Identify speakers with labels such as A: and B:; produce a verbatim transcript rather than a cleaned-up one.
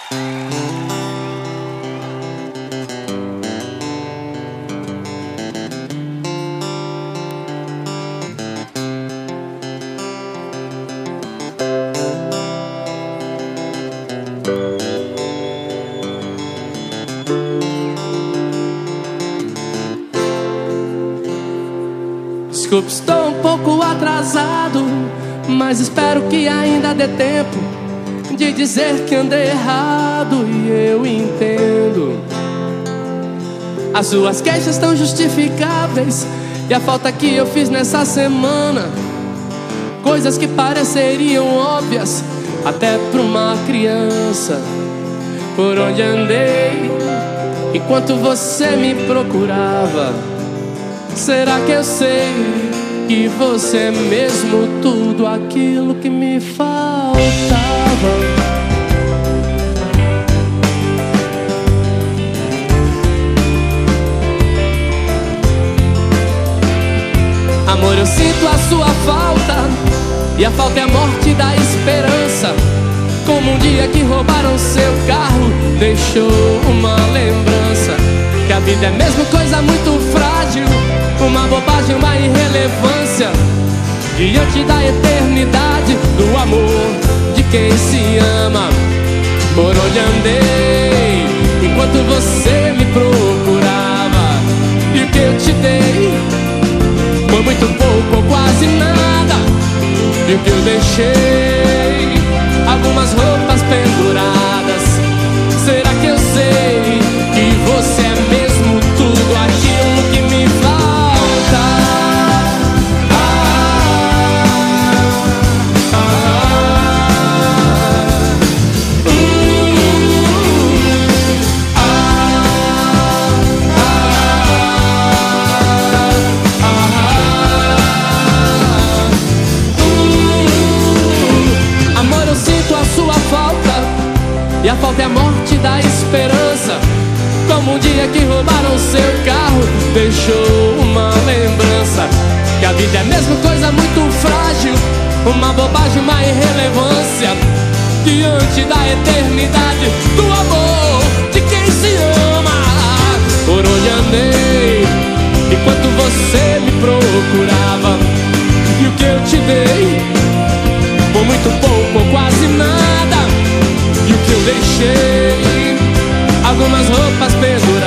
A: Desculpe, estou um pouco atrasado, mas espero que ainda dê tempo de dizer que andei errado e eu entendo. As suas queixas estão justificáveis e a falta que eu fiz nessa semana, coisas que pareceriam óbvias até pra uma criança. Por onde andei enquanto você me procurava? Será que eu sei que você é mesmo tudo aquilo que me faltava? Amor, eu sinto a sua falta, e a falta é a morte da esperança. Como um dia que roubaram seu carro, deixou uma lembrança. Que a vida é mesmo coisa muito frágil, uma bobagem, uma irrelevância diante da eternidade do amor de quem se ama. Por onde andei enquanto você me procurava, e o que eu te dei foi muito pouco ou quase nada. E o que eu deixei, algumas roupas penduradas. Será que eu sei que você é mesmo tudo aquilo que me falta? Ah, ah, uh, ah, ah, ah, uh, amor, eu sinto a sua falta, e a falta é a morte da esperança. Como um dia que roubaram seu carro, deixou uma lembrança. Que a vida é mesmo coisa muito frágil, uma bobagem, uma irrelevância diante da eternidade do amor de quem se ama. Por onde andei enquanto você me procurava, e o que eu te dei foi muito pouco ou quase nada. E o que eu deixei, algumas roupas penduradas.